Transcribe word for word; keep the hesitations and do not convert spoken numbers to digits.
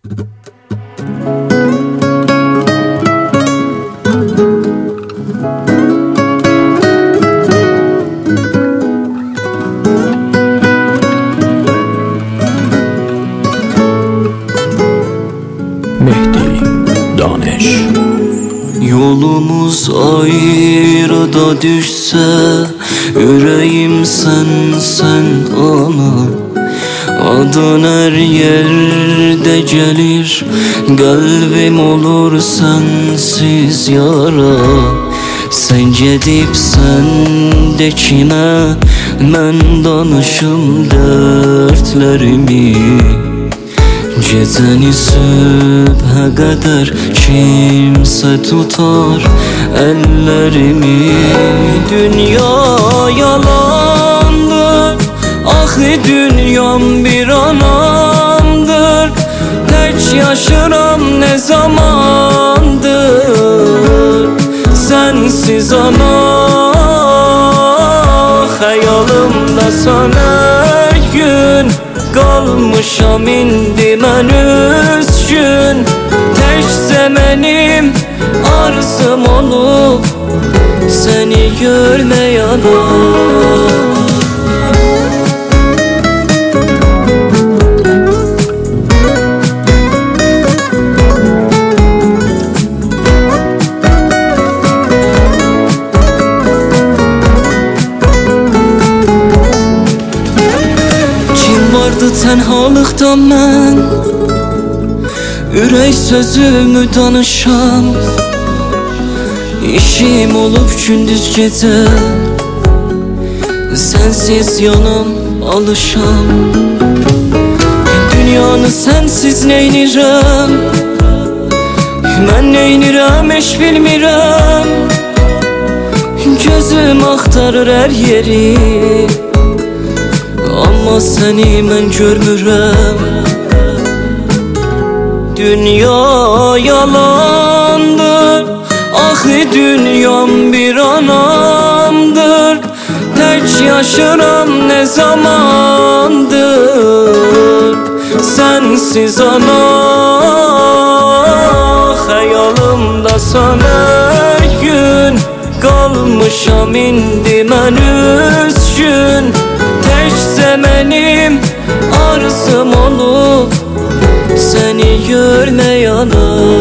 Mehdi Daneş. Yolumuz ayrıda düşse, yüreğim sen sen ana. Adın her yerde gelir, kalbim olur sensiz yara. Sen gedib səndəkinə, mən danışım dərdlərimi. Gecəni sübhə qədər kimsə tutar əllərimi. Dünya yalandır, axı dünyam bir anamdır. Tək yaşıram nə zamandır, sensiz ana. Xəyalımdasan hər gün, qalmışam indi mən üzgün. Təkcə mənim arzum olub səni görmək ana. Tənhalıqdan mən ürək sözümü danışam. İşim olub gündüz gecə, sensiz yanam alışam. Dünyanı sensiz neynirəm, mən neynirəm heç bilmirəm. Gözüm axtarır hər yeri, amma səni mən görmürəm. Dünya yalandır, axı dünyam bir anamdır. Tək yaşıram nə zamandır, sensiz ana. Xəyalımdasan hər gün, qalmışam indi mən üzgün. Təkcə mənim arzum olub səni görmək ana.